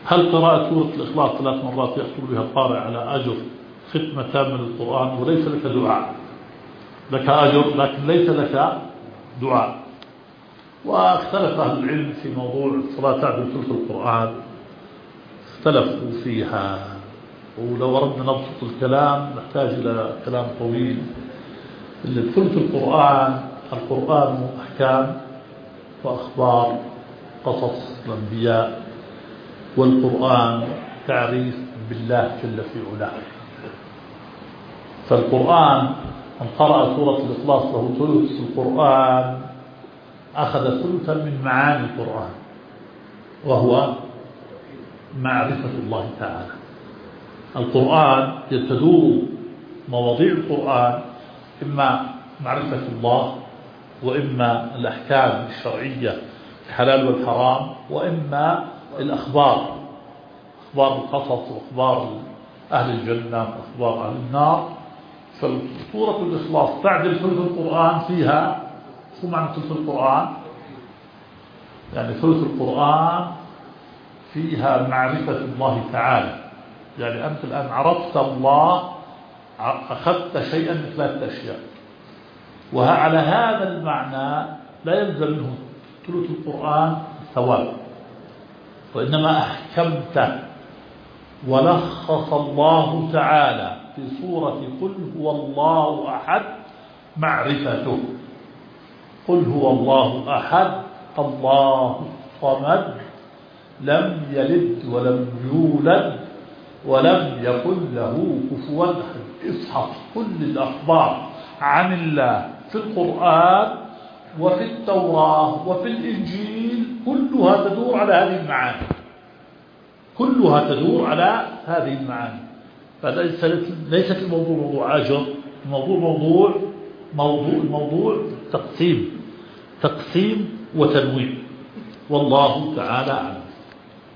هل قراءة سورة الإخلاص 3 مرات يحصل بها القارئ على أجر ختمة تامة للقرآن وليس لك دعاء؟ لك أجر لكن ليس لك دعاء. واختلف أهل العلم في موضوع الصلاة تعدل ثلث القرآن، اختلفوا فيها، ولو أردنا نبسط الكلام نحتاج إلى كلام طويل. ثلث القرآن أحكام وأخبار قصص الأنبياء، والقرآن تعريف بالله جل في علاه. فالقرآن من قرأ سورة الإخلاص له ثلث القرآن، أخذ ثلثا من معاني القرآن وهو معرفة الله تعالى. القرآن تدور مواضيع القرآن إما معرفة الله، وإما الأحكام الشرعية الحلال والحرام، وإما الأخبار، أخبار القصص وأخبار أهل الجنة وأخبار أهل النار. فسورة الإخلاص تعدل ثلث القرآن فيها. شو معنى ثلث القرآن؟ يعني ثلث القرآن فيها معرفة الله تعالى. يعني أنت الآن عرفت الله، أخذت شيئا من 3 أشياء، وعلى هذا المعنى لا يلزم منه ثلث القرآن ثواب، وإنما أحكمته. ولخص الله تعالى في سورة قل هو الله أحد معرفته. قل هو الله أحد الله الصمد لم يلد ولم يولد ولم يكن له كفوا أحد. اصحف كل الأخبار عن الله في القرآن وفي التوراة وفي الإنجيل كلها تدور على هذه المعاني، كلها تدور على هذه المعاني. فليست الموضوع موضوع أجر، الموضوع تقسيم وتنويع، والله تعالى أعلم.